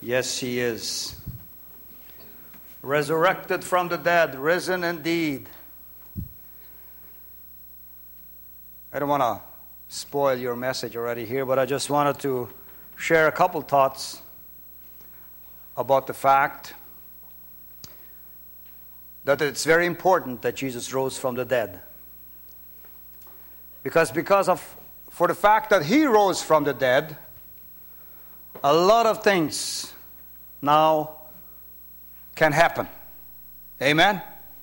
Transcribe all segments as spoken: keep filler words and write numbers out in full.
Yes, He is. Resurrected from the dead, risen indeed. I don't want to spoil your message already here, but I just wanted to share a couple thoughts about the fact that it's very important that Jesus rose from the dead. Because because of for the fact that He rose from the dead, a lot of things now can happen. Amen?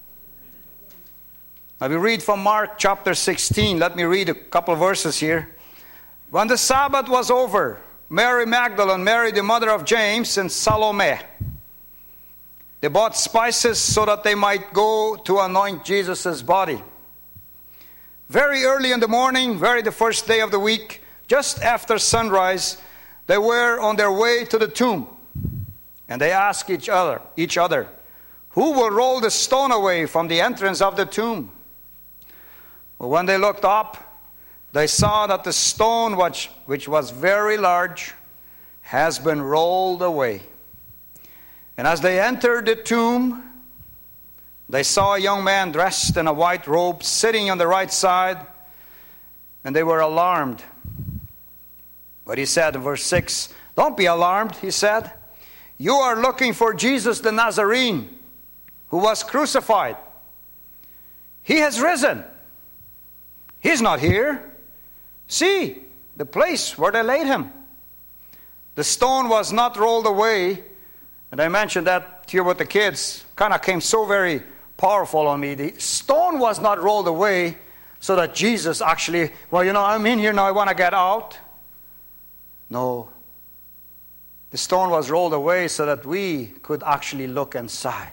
Now we read from Mark chapter sixteen. Let me read a couple of verses here. When the Sabbath was over, Mary Magdalene, Mary the mother of James, and Salome, they bought spices so that they might go to anoint Jesus' body. Very early in the morning, very the first day of the week, just after sunrise, they were on their way to the tomb. And they asked each other, each other, who will roll the stone away from the entrance of the tomb? Well, when they looked up, they saw that the stone, which, which was very large, has been rolled away. And as they entered the tomb, they saw a young man dressed in a white robe sitting on the right side, and they were alarmed. But he said in verse six, "Don't be alarmed," he said. "You are looking for Jesus the Nazarene, who was crucified. He has risen. He's not here. See, the place where they laid him. The stone was not rolled away." And I mentioned that here with the kids. Kind of came so very powerful on me. The stone was not rolled away so that Jesus actually, well, you know, I'm in here now, I want to get out. No. The stone was rolled away so that we could actually look inside.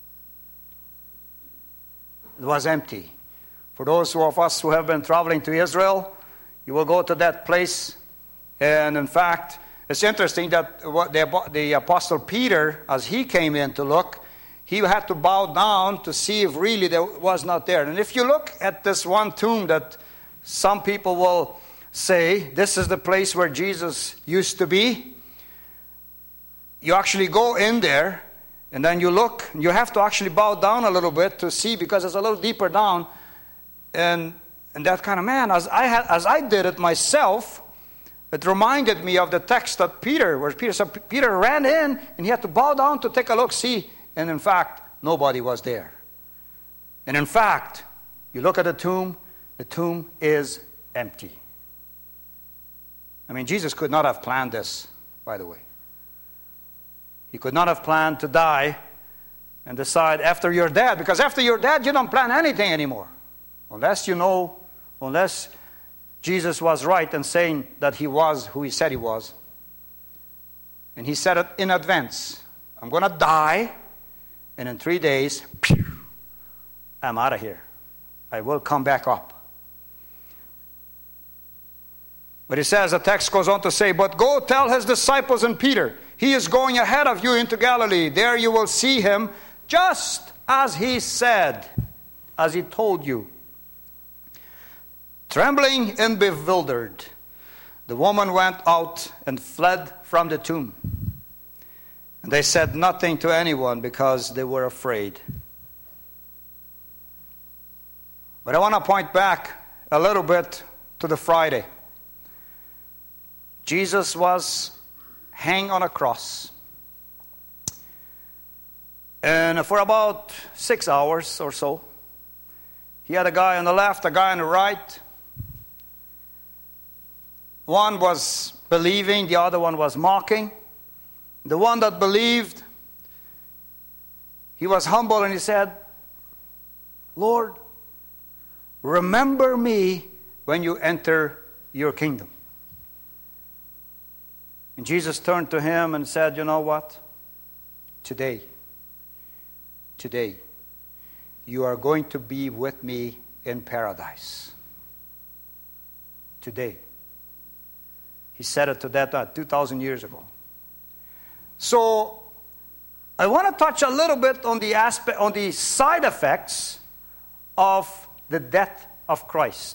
It was empty. For those of us who have been traveling to Israel, you will go to that place. And in fact, it's interesting that what the, the Apostle Peter, as he came in to look, he had to bow down to see if really there was not there. And if you look at this one tomb that some people will say, this is the place where Jesus used to be, you actually go in there, and then you look, you have to actually bow down a little bit to see, because it's a little deeper down. And and that kind of man, as I had, as I did it myself, it reminded me of the text that Peter, where Peter said, Peter ran in, and he had to bow down to take a look, see, and in fact, nobody was there. And in fact, you look at the tomb, the tomb is empty. I mean, Jesus could not have planned this, by the way. He could not have planned to die and decide after you're dead, because after you're dead, you don't plan anything anymore. Unless you know, unless Jesus was right in saying that He was who He said He was. And He said it in advance. I'm going to die, and in three days, pew, I'm out of here. I will come back up. But He says, the text goes on to say, "But go tell His disciples and Peter, He is going ahead of you into Galilee. There you will see Him, just as He said," as He told you. Trembling and bewildered, the woman went out and fled from the tomb. And they said nothing to anyone because they were afraid. But I want to point back a little bit to the Friday. Jesus was hanged on a cross. And for about six hours or so, he had a guy on the left, a guy on the right. One was believing, the other one was mocking. The one that believed, he was humble and he said, "Lord, remember me when you enter your kingdom." And Jesus turned to him and said, "You know what? Today, today, you are going to be with me in paradise." Today. He said it to that uh, two thousand years ago. So, I want to touch a little bit on the aspect, on the side effects of the death of Christ.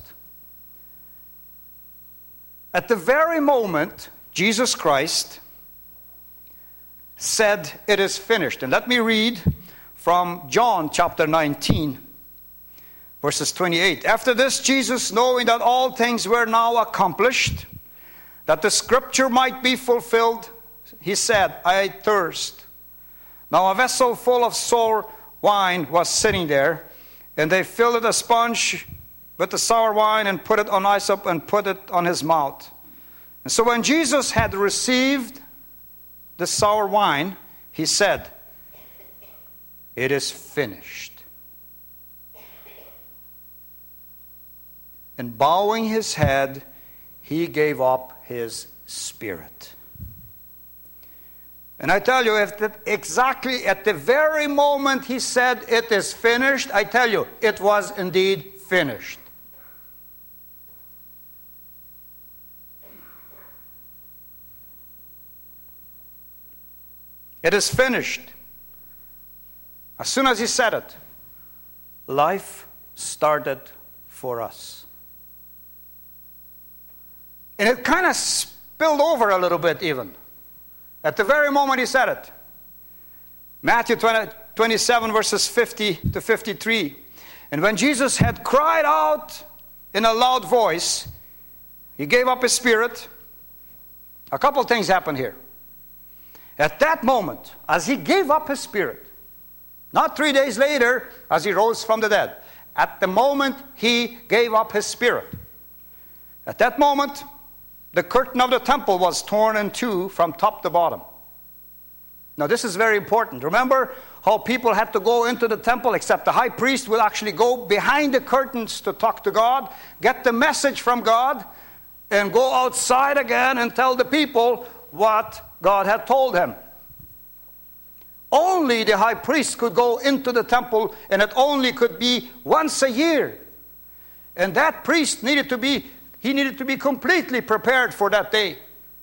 At the very moment Jesus Christ said, "It is finished." And let me read from John chapter nineteen, verses twenty-eight. "After this, Jesus, knowing that all things were now accomplished, that the scripture might be fulfilled, he said, 'I thirst.' Now a vessel full of sour wine was sitting there, and they filled a sponge with the sour wine and put it on hyssop and put it on his mouth. And so when Jesus had received the sour wine, he said, 'It is finished.' And bowing his head, he gave up his spirit." And I tell you, if that exactly at the very moment he said, "It is finished," I tell you, it was indeed finished. It is finished. As soon as he said it, life started for us. And it kind of spilled over a little bit even. At the very moment he said it. Matthew twenty, twenty-seven verses fifty to fifty-three. "And when Jesus had cried out in a loud voice, he gave up his spirit." A couple of things happened here. At that moment, as he gave up his spirit, not three days later as he rose from the dead, at the moment he gave up his spirit, at that moment, the curtain of the temple was torn in two from top to bottom. Now this is very important. Remember how people had to go into the temple, except the high priest will actually go behind the curtains to talk to God, get the message from God, and go outside again and tell the people what God had told him. Only the high priest could go into the temple, and it only could be once a year. And that priest needed to be He needed to be completely prepared for that day.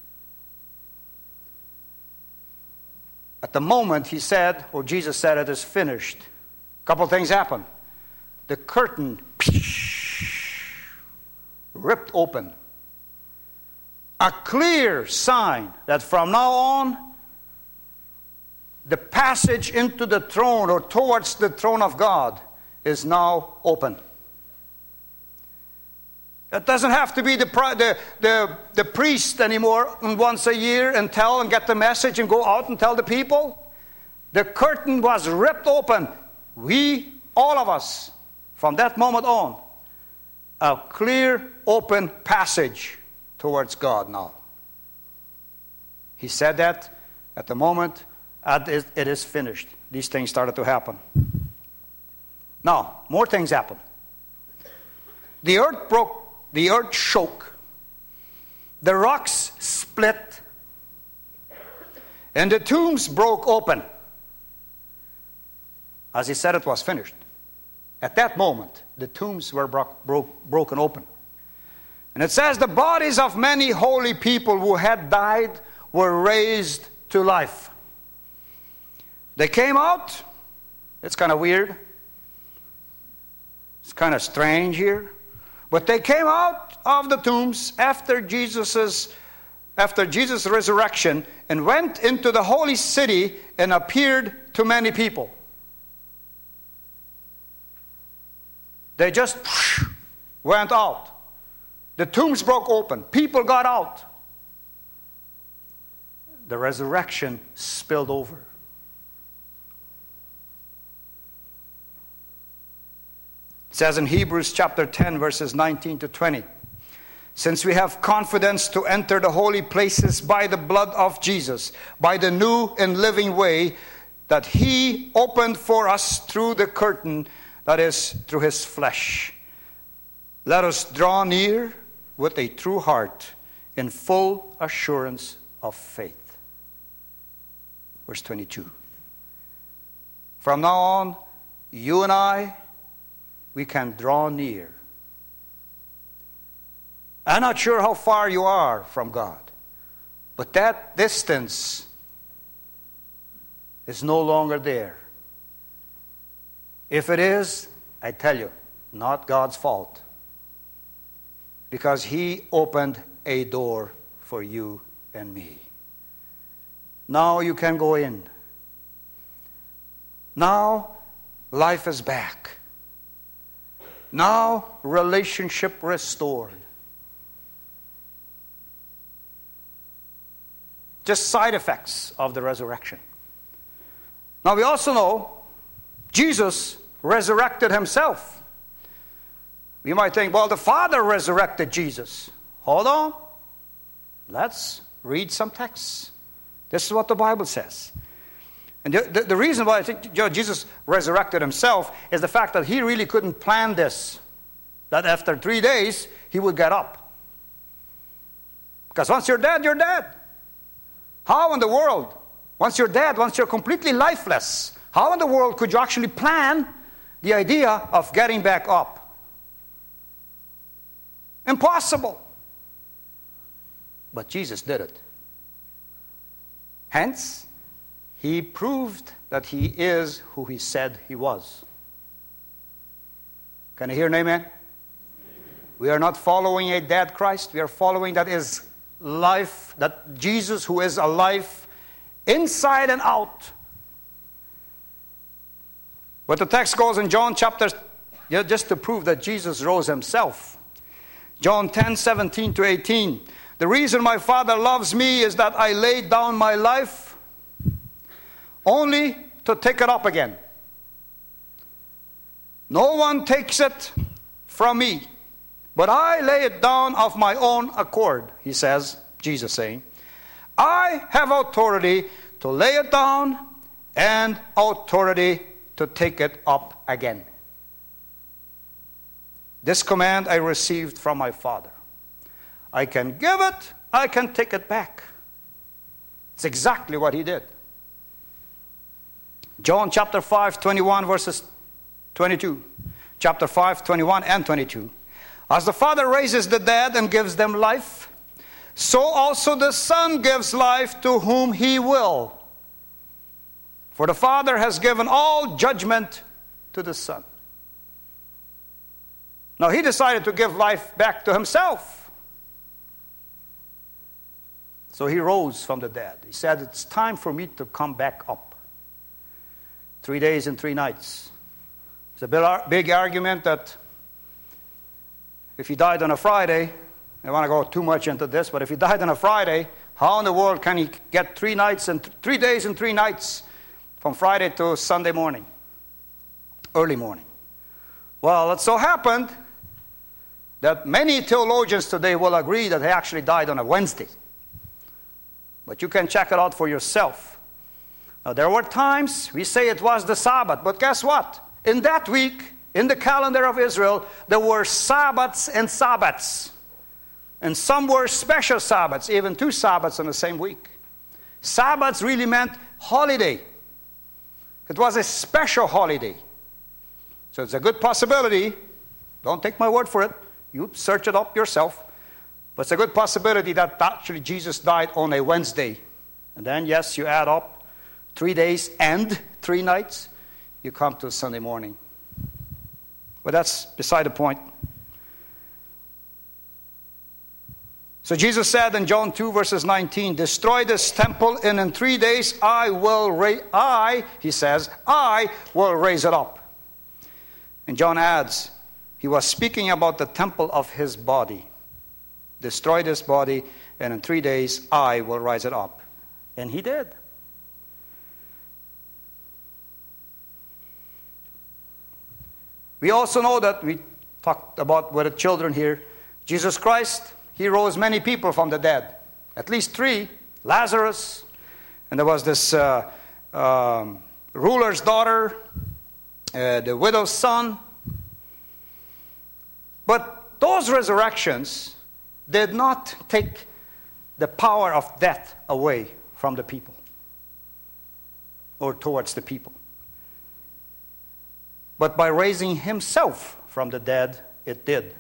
At the moment he said, or Jesus said, "It is finished," a couple of things happened. The curtain ripped open. A clear sign that from now on, the passage into the throne or towards the throne of God is now open. It doesn't have to be the, the, the, the priest anymore once a year and tell and get the message and go out and tell the people. The curtain was ripped open. We, all of us, from that moment on, a clear, open passage towards God now. He said that at the moment it is finished. These things started to happen. Now, more things happened. The earth broke. The earth shook, the rocks split, and the tombs broke open. As he said, it was finished. At that moment, the tombs were bro- broke, broken open. And it says the bodies of many holy people who had died were raised to life. They came out. It's kind of weird. It's kind of strange here. But they came out of the tombs after Jesus's, after Jesus' resurrection and went into the holy city and appeared to many people. They just went out. The tombs broke open. People got out. The resurrection spilled over. It says in Hebrews chapter ten, verses nineteen to twenty, "Since we have confidence to enter the holy places by the blood of Jesus, by the new and living way that he opened for us through the curtain, that is, through his flesh. Let us draw near with a true heart in full assurance of faith." Verse twenty-two. From now on, you and I, we can draw near. I'm not sure how far you are from God, but that distance is no longer there. If it is, I tell you, not God's fault, because he opened a door for you and me. Now you can go in. Now life is back. Now relationship restored. Just side effects of the resurrection. Now we also know Jesus resurrected himself. We might think, well, the Father resurrected Jesus. Hold on. Let's read some texts. This is what the Bible says. And the, the, the reason why I think you know, Jesus resurrected himself is the fact that he really couldn't plan this. That after three days, he would get up. Because once you're dead, you're dead. How in the world, once you're dead, once you're completely lifeless, how in the world could you actually plan the idea of getting back up? Impossible. But Jesus did it. Hence, he proved that he is who he said he was. Can you hear an amen? Amen? We are not following a dead Christ. We are following that is life, that Jesus who is alive inside and out. But the text goes in John chapter, just to prove that Jesus rose himself. John ten, seventeen to eighteen. The reason my Father loves me is that I laid down my life only to take it up again. No one takes it from me, but I lay it down of my own accord, he says, Jesus saying. I have authority to lay it down and authority to take it up again. This command I received from my Father. I can give it, I can take it back. It's exactly what he did. John chapter five, twenty-one verses twenty-two. Chapter five, twenty-one and twenty-two. As the Father raises the dead and gives them life, so also the Son gives life to whom he will. For the Father has given all judgment to the Son. Now he decided to give life back to himself. So he rose from the dead. He said, it's time for me to come back up. Three days and three nights. It's a big argument that if he died on a Friday, I don't want to go too much into this, but if he died on a Friday, how in the world can he get three nights and th- three days and three nights from Friday to Sunday morning, early morning? Well, it so happened that many theologians today will agree that he actually died on a Wednesday. But you can check it out for yourself. Now, there were times we say it was the Sabbath, but guess what? In that week, in the calendar of Israel, there were Sabbaths and Sabbaths. And some were special Sabbaths, even two Sabbaths in the same week. Sabbaths really meant holiday. It was a special holiday. So it's a good possibility. Don't take my word for it. You search it up yourself. But it's a good possibility that actually Jesus died on a Wednesday. And then, yes, you add up three days and three nights, you come to Sunday morning. But that's beside the point. So Jesus said in John two, verses nineteen, destroy this temple, and in three days I will raise, I, he says, I will raise it up. And John adds, he was speaking about the temple of his body. Destroy this body, and in three days I will rise it up. And he did. We also know that, we talked about with the children here, Jesus Christ, he rose many people from the dead. At least three. Lazarus, and there was this uh, um, ruler's daughter, uh, the widow's son. But those resurrections did not take the power of death away from the people or towards the people. But by raising himself from the dead, it did.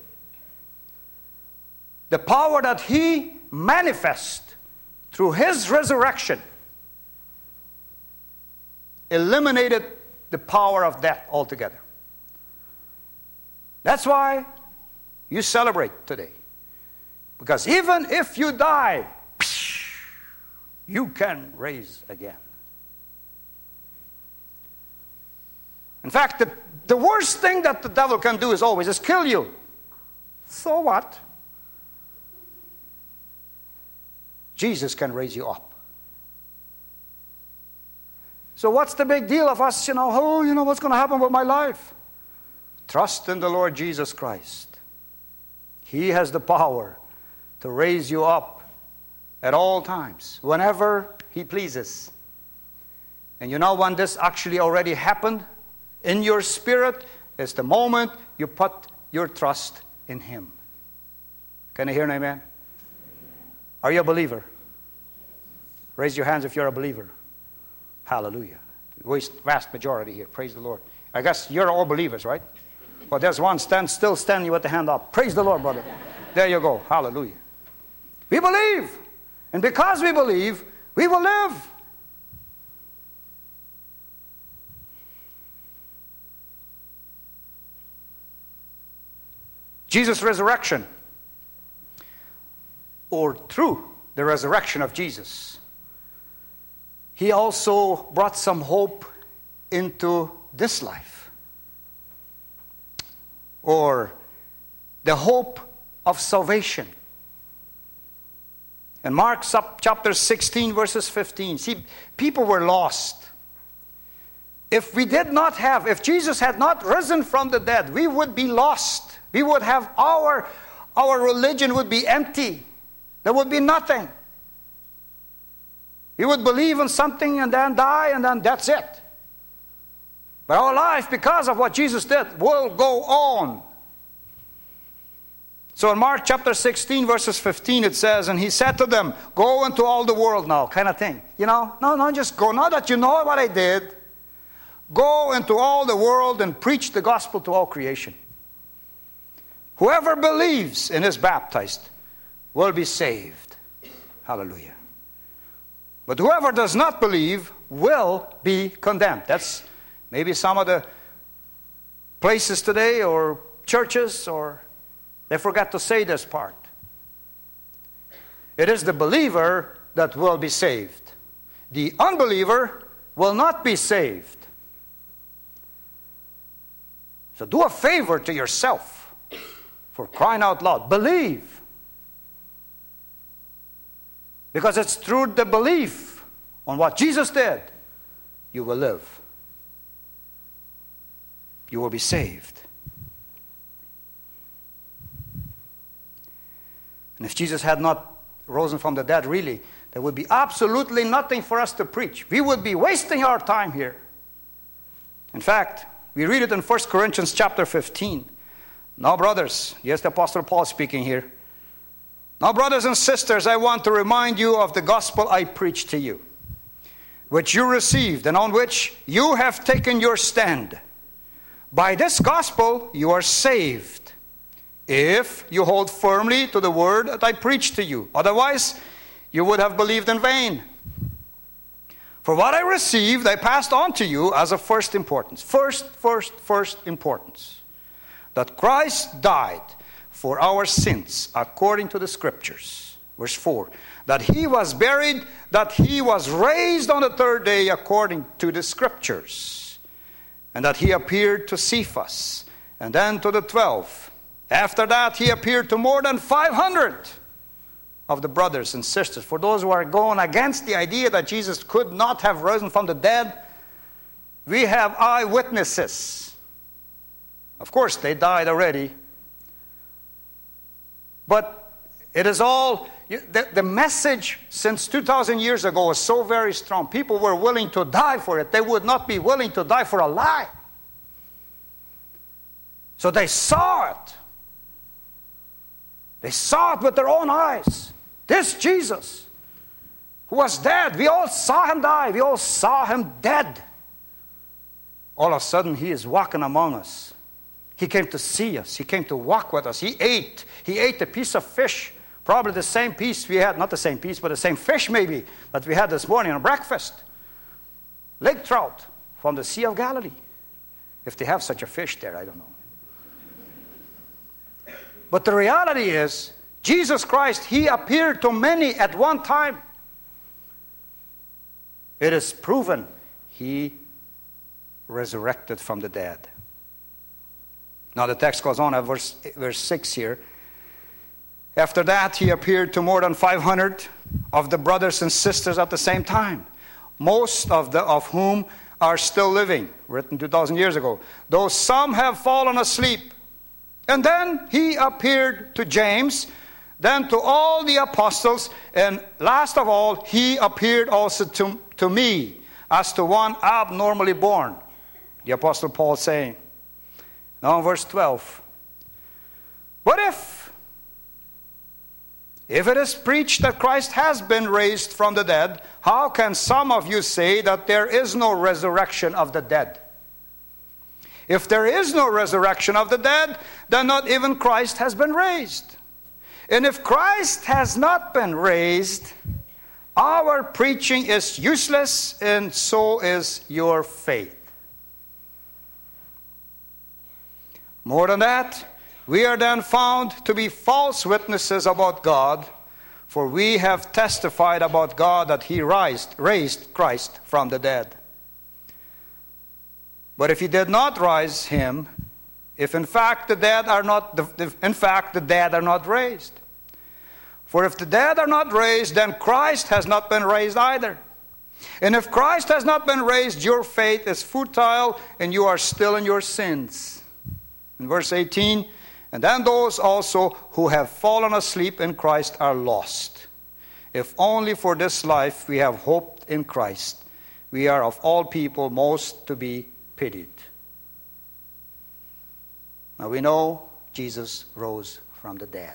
The power that he manifested through his resurrection eliminated the power of death altogether. That's why you celebrate today. Because even if you die, You can raise again. In fact, the, the worst thing that the devil can do is always is kill you. So what? Jesus can raise you up. So what's the big deal of us, you know, oh, you know, what's going to happen with my life? Trust in the Lord Jesus Christ. He has the power to raise you up at all times, whenever He pleases. And you know when this actually already happened in your spirit? It's the moment you put your trust in Him. Can I hear an amen? Are you a believer? Raise your hands if you're a believer. Hallelujah. Vast majority here. Praise the Lord. I guess you're all believers, right? Well, there's one stand still standing with the hand up. Praise the Lord, brother. There you go. Hallelujah. We believe. And because we believe, we will live. Jesus' resurrection, or through the resurrection of Jesus, He also brought some hope into this life, or the hope of salvation. In Mark chapter sixteen, verses fifteen, see, people were lost. If we did not have, if Jesus had not risen from the dead, we would be lost. We would have, our, our religion would be empty. There would be nothing. We would believe in something and then die and then that's it. But our life, because of what Jesus did, will go on. So in Mark chapter sixteen, verses fifteen, it says, and He said to them, go into all the world now, kind of thing. You know, no, no, just go. Now that you know what I did, go into all the world and preach the gospel to all creation. Whoever believes and is baptized will be saved. Hallelujah. But whoever does not believe will be condemned. That's maybe some of the places today or churches, or they forgot to say this part. It is the believer that will be saved. The unbeliever will not be saved. So do a favor to yourself, for crying out loud. Believe. Because it's through the belief on what Jesus did, you will live. You will be saved. And if Jesus had not risen from the dead, really, there would be absolutely nothing for us to preach. We would be wasting our time here. In fact, we read it in First Corinthians chapter fifteen. Now, brothers, yes, the Apostle Paul speaking here. Now, brothers and sisters, I want to remind you of the gospel I preached to you, which you received and on which you have taken your stand. By this gospel you are saved, if you hold firmly to the word that I preached to you. Otherwise, you would have believed in vain. For what I received, I passed on to you as of first importance. First, first, first importance. That Christ died for our sins according to the Scriptures. Verse four. That He was buried, that He was raised on the third day according to the Scriptures. And that He appeared to Cephas, and then to the twelve. After that, He appeared to more than five hundred of the brothers and sisters. For those who are going against the idea that Jesus could not have risen from the dead, we have eyewitnesses. Of course, they died already. But it is all, the, the message since two thousand years ago is so very strong. People were willing to die for it. They would not be willing to die for a lie. So they saw it. They saw it with their own eyes. This Jesus, who was dead, we all saw Him die. We all saw Him dead. All of a sudden, He is walking among us. He came to see us. He came to walk with us. He ate. He ate a piece of fish. Probably the same piece we had, not the same piece, but the same fish maybe that we had this morning on breakfast. Lake trout from the Sea of Galilee. If they have such a fish there, I don't know. But the reality is, Jesus Christ, He appeared to many at one time. it is proven he resurrected from the dead. Now the text goes on at verse, verse six here. After that, he appeared to more than five hundred of the brothers and sisters at the same time, most of, the, of whom are still living, written two thousand years ago, though some have fallen asleep. And then he appeared to James, then to all the apostles, and last of all, he appeared also to, to me, as to one abnormally born. The Apostle Paul saying. Now in verse twelve. But if, if it is preached that Christ has been raised from the dead, how can some of you say that there is no resurrection of the dead? If there is no resurrection of the dead, then not even Christ has been raised. And if Christ has not been raised, our preaching is useless, and so is your faith. More than that, we are then found to be false witnesses about God, for we have testified about God that he raised, raised Christ from the dead. But if he did not rise him, if in fact the dead are not, in fact the dead are not raised. For if the dead are not raised, then Christ has not been raised either. And if Christ has not been raised, your faith is futile, and you are still in your sins. In verse eighteen, and then those also who have fallen asleep in Christ are lost. If only for this life we have hoped in Christ, we are of all people most to be pitied. Now we know Jesus rose from the dead.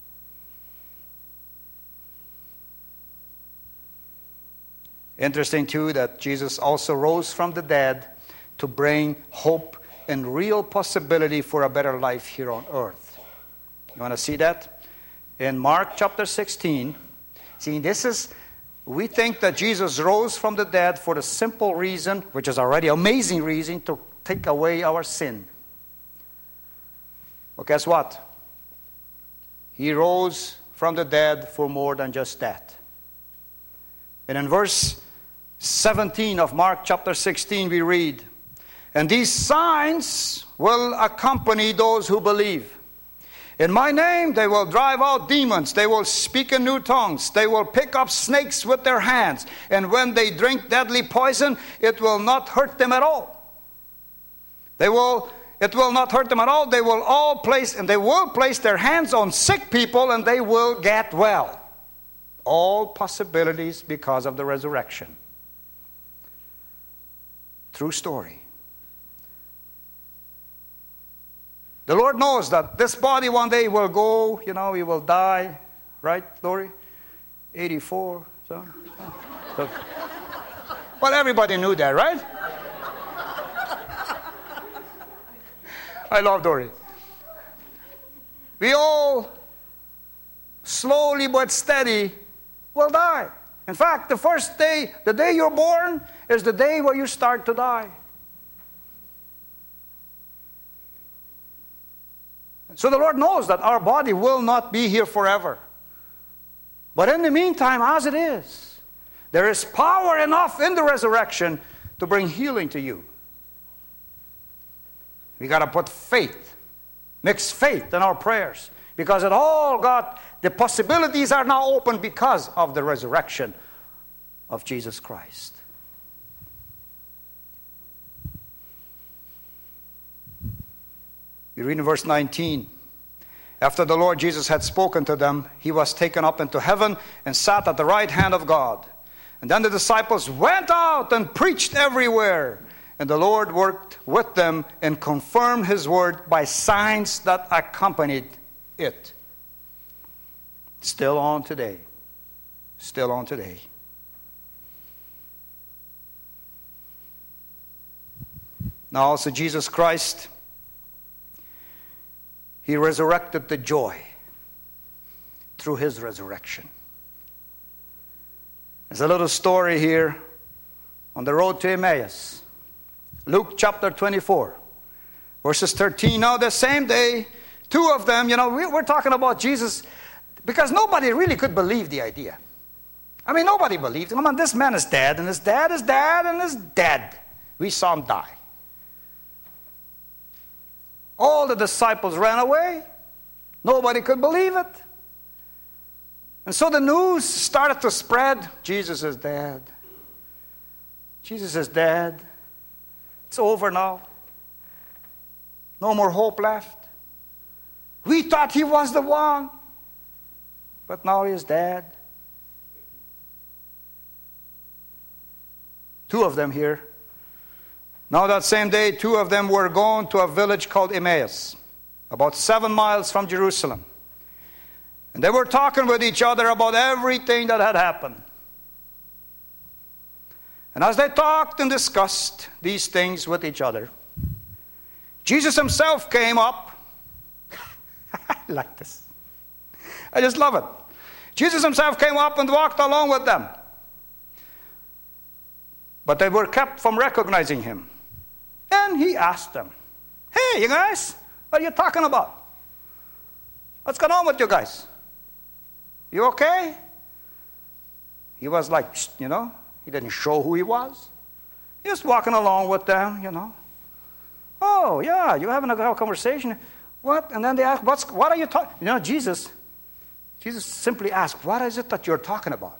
Interesting too that Jesus also rose from the dead to bring hope and real possibility for a better life here on earth. You want to see that? In Mark chapter sixteen, see, this is, we think that Jesus rose from the dead for the simple reason, which is already amazing reason, to take away our sin. Well, guess what? He rose from the dead for more than just that. And in verse seventeen of Mark chapter sixteen we read, and these signs will accompany those who believe. In my name they will drive out demons. They will speak in new tongues. They will pick up snakes with their hands. And when they drink deadly poison, it will not hurt them at all. They will, it will not hurt them at all. They will all place, and they will place their hands on sick people, and they will get well. All possibilities because of the resurrection. True story. The Lord knows that this body one day will go, you know, he will die. Right, Lori? eighty-four. So, so. Well, everybody knew that, right? I love Dory. We all, slowly but steady, will die. In fact, the first day, the day you're born, is the day where you start to die. So the Lord knows that our body will not be here forever. But in the meantime, as it is, there is power enough in the resurrection to bring healing to you. We got to put faith, mix faith in our prayers, because it all got, the possibilities are now open because of the resurrection of Jesus Christ. We read in verse nineteen. After the Lord Jesus had spoken to them, he was taken up into heaven and sat at the right hand of God. And then the disciples went out and preached everywhere. And the Lord worked with them and confirmed his word by signs that accompanied it. Still on today. Still on today. Now also Jesus Christ, he resurrected the joy through his resurrection. There's a little story here on the road to Emmaus. Luke chapter twenty-four, verses thirteen. Now the same day, two of them, you know, we, we're talking about Jesus, because nobody really could believe the idea. I mean, nobody believed. Come on, this man is dead, and his dad is dead, and is dead. We saw him die. All the disciples ran away. Nobody could believe it. And so the news started to spread. Jesus is dead. Jesus is dead. It's over now. No more hope left. We thought he was the one. But now he is dead. Two of them here. Now that same day, two of them were going to a village called Emmaus, about seven miles from Jerusalem. And they were talking with each other about everything that had happened. And as they talked and discussed these things with each other, Jesus himself came up. I like this. I just love it. Jesus himself came up and walked along with them. But they were kept from recognizing him. And he asked them, "Hey, you guys, what are you talking about? What's going on with you guys? You okay?" He was like, you know, he didn't show who he was. He was walking along with them, you know. "Oh, yeah, you're having a conversation. What?" And then they asked, What's, what are you talking? You know, Jesus, Jesus simply asked, "What is it that you're talking about?"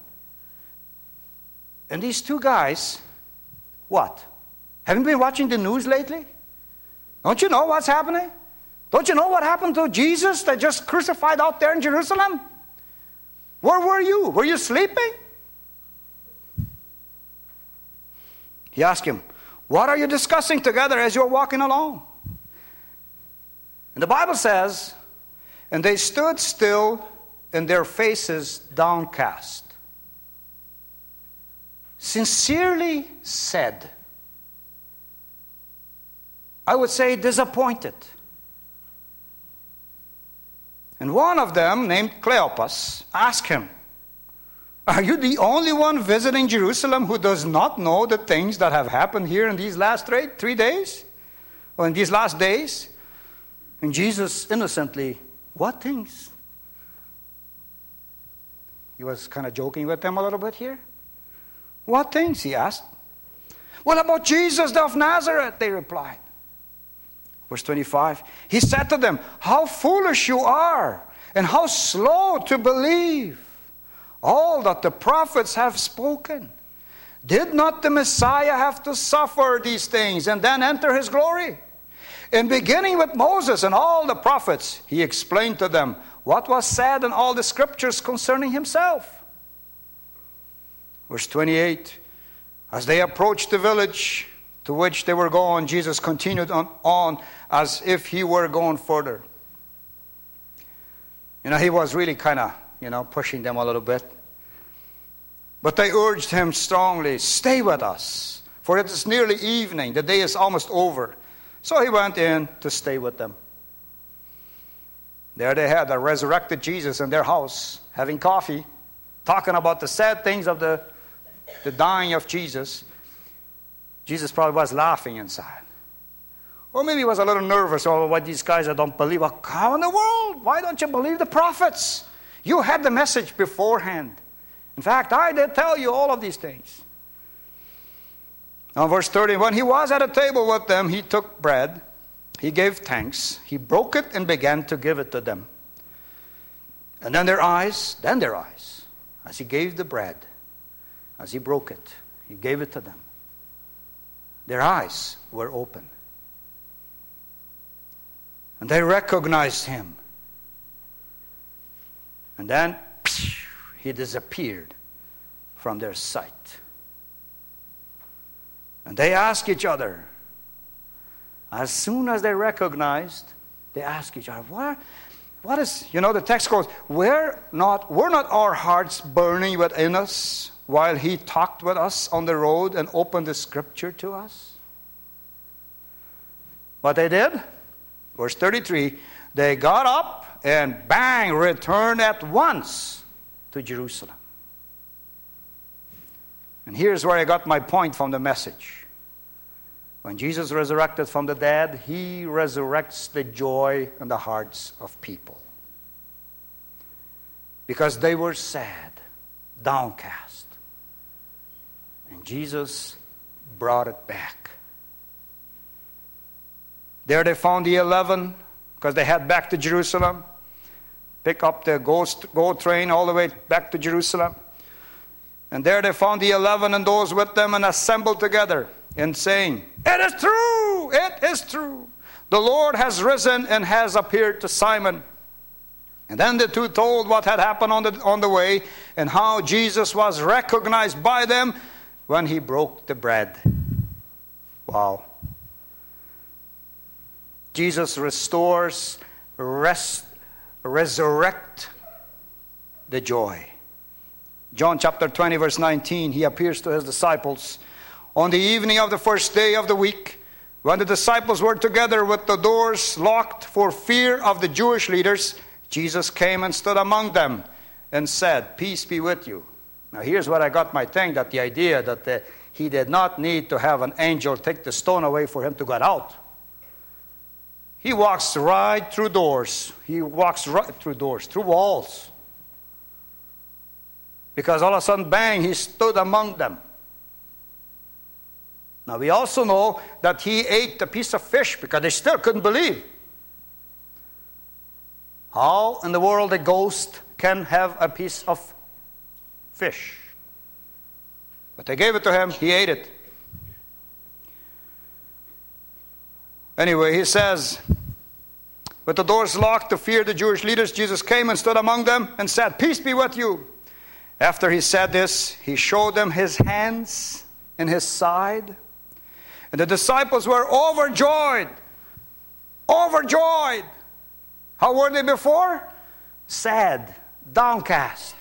And these two guys, what? Haven't you been watching the news lately? Don't you know what's happening? Don't you know what happened to Jesus that just crucified out there in Jerusalem? Where were you? Were you sleeping? He asked him, "What are you discussing together as you're walking along?" And the Bible says, "And they stood still, and their faces downcast. Sincerely said," I would say disappointed. And one of them, named Cleopas, asked him, "Are you the only one visiting Jerusalem who does not know the things that have happened here in these last three, three days? Or in these last days?" And Jesus innocently, "What things?" He was kind of joking with them a little bit here. "What things?" he asked. "What about Jesus of Nazareth?" they replied. Verse twenty-five, he said to them, "How foolish you are, and how slow to believe all that the prophets have spoken. Did not the Messiah have to suffer these things and then enter his glory? And beginning with Moses and all the prophets, he explained to them what was said in all the scriptures concerning himself." Verse twenty-eight, as they approached the village to which they were going, Jesus continued on, on as if he were going further. You know, he was really kind of, you know, pushing them a little bit. But they urged him strongly, "Stay with us, for it is nearly evening. The day is almost over." So he went in to stay with them. There they had a resurrected Jesus in their house, having coffee, talking about the sad things of the, the dying of Jesus. Jesus probably was laughing inside. Or maybe he was a little nervous over what these guys I don't believe. Well, how in the world? Why don't you believe the prophets? You had the message beforehand. In fact, I did tell you all of these things. Now verse thirty, when he was at a table with them, he took bread. He gave thanks. He broke it and began to give it to them. And then their eyes, then their eyes, as he gave the bread, as he broke it, he gave it to them. Their eyes were open. And they recognized him. And then he disappeared from their sight. And they asked each other, as soon as they recognized, they asked each other, what, what is, you know, the text goes, were not, were not our hearts burning within us while he talked with us on the road and opened the scripture to us? What they did? Verse thirty-three, they got up and bang, returned at once to Jerusalem. And here's where I got my point from the message. When Jesus resurrected from the dead, he resurrects the joy in the hearts of people. Because they were sad, downcast. And Jesus brought it back. There they found the eleven, because they head back to Jerusalem. Pick up the go, go train all the way back to Jerusalem. And there they found the eleven and those with them and assembled together and saying, "It is true, it is true. The Lord has risen and has appeared to Simon." And then the two told what had happened on the, on the way and how Jesus was recognized by them when he broke the bread. Wow. Jesus restores, rest, resurrect the joy. John chapter twenty verse nineteen, he appears to his disciples on the evening of the first day of the week, when the disciples were together with the doors locked for fear of the Jewish leaders. Jesus came and stood among them and said, "Peace be with you." Now here's where I got my thing, that the idea that the, he did not need to have an angel take the stone away for him to get out. He walks right through doors. He walks right through doors, through walls. Because all of a sudden, bang, he stood among them. Now we also know that he ate a piece of fish because they still couldn't believe. How in the world a ghost can have a piece of fish? But they gave it to him, he ate it. Anyway, he says, with the doors locked to fear the Jewish leaders, Jesus came and stood among them and said, "Peace be with you." After he said this, he showed them his hands and his side. And the disciples were overjoyed. Overjoyed. How were they before? Sad, downcast,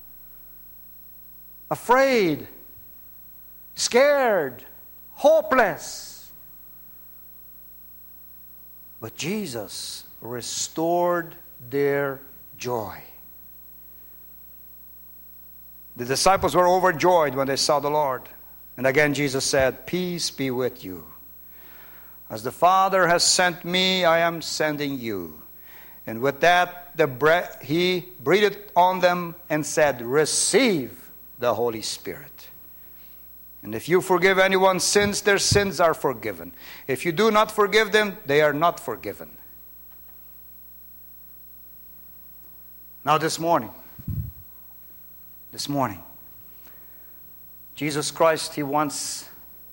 afraid, scared, hopeless. But Jesus restored their joy. The disciples were overjoyed when they saw the Lord. And again Jesus said, "Peace be with you. As the Father has sent me, I am sending you." And with that, the breath, he breathed on them and said, "Receive the Holy Spirit. And if you forgive anyone's sins, their sins are forgiven. If you do not forgive them, they are not forgiven." Now this morning, this morning, Jesus Christ, he wants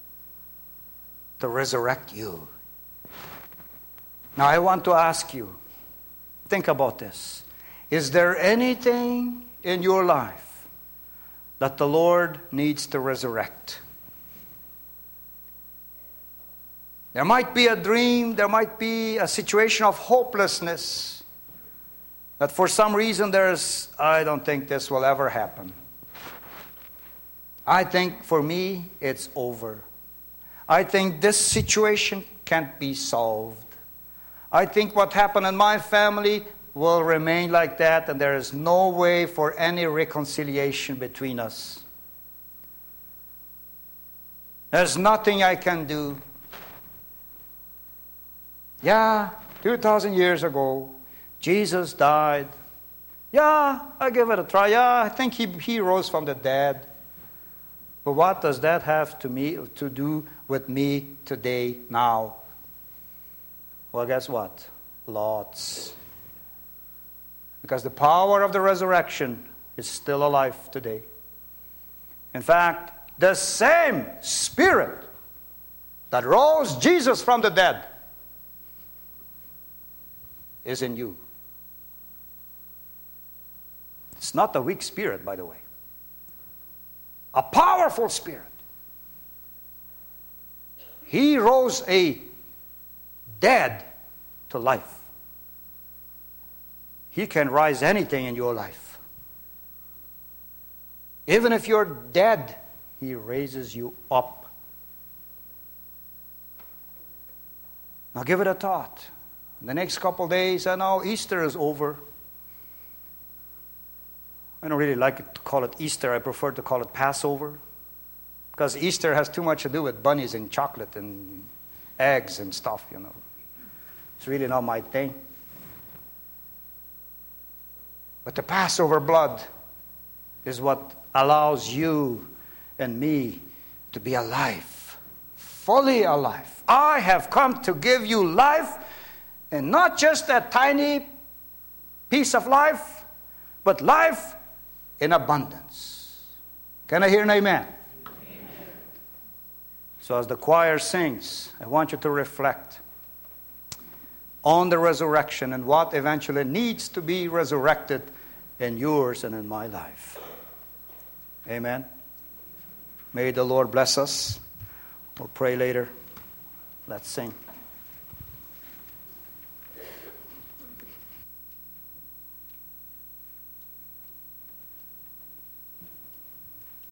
to resurrect you. Now I want to ask you, think about this. Is there anything in your life that the Lord needs to resurrect? There might be a dream, there might be a situation of hopelessness that for some reason there's, "I don't think this will ever happen. I think for me it's over. I think this situation can't be solved. I think what happened in my family will remain like that, and there is no way for any reconciliation between us. There's nothing I can do. Yeah, two thousand years ago, Jesus died. Yeah, I give it a try. Yeah, I think he, he rose from the dead. But what does that have to me to do with me today, now?" Well, guess what? Lots. Because the power of the resurrection is still alive today. In fact, the same Spirit that rose Jesus from the dead is in you. It's not a weak spirit, by the way. A powerful spirit. He rose a dead to life. He can rise anything in your life. Even if you're dead, He raises you up. Now give it a thought. In the next couple of days, I know Easter is over. I don't really like it to call it Easter. I prefer to call it Passover. Because Easter has too much to do with bunnies and chocolate and eggs and stuff, you know. It's really not my thing. But the Passover blood is what allows you and me to be alive, fully alive. I have come to give you life, and not just a tiny piece of life, but life in abundance. Can I hear an amen? Amen? So as the choir sings, I want you to reflect on the resurrection and what eventually needs to be resurrected in yours and in my life. Amen. May the Lord bless us. We'll pray later. Let's sing.